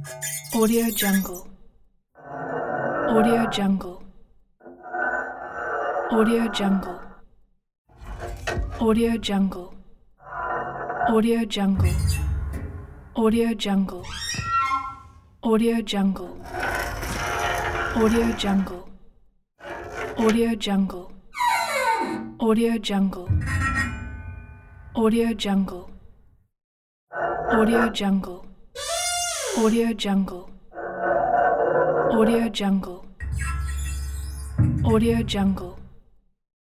Audio Jungle. Audio Jungle. Audio Jungle. Audio Jungle. Audio Jungle. Audio Jungle. Audio Jungle. Audio Jungle. Audio Jungle. Audio Jungle. Audio Jungle. Audio Jungle. Audio Jungle. Audio Jungle. Audio Jungle.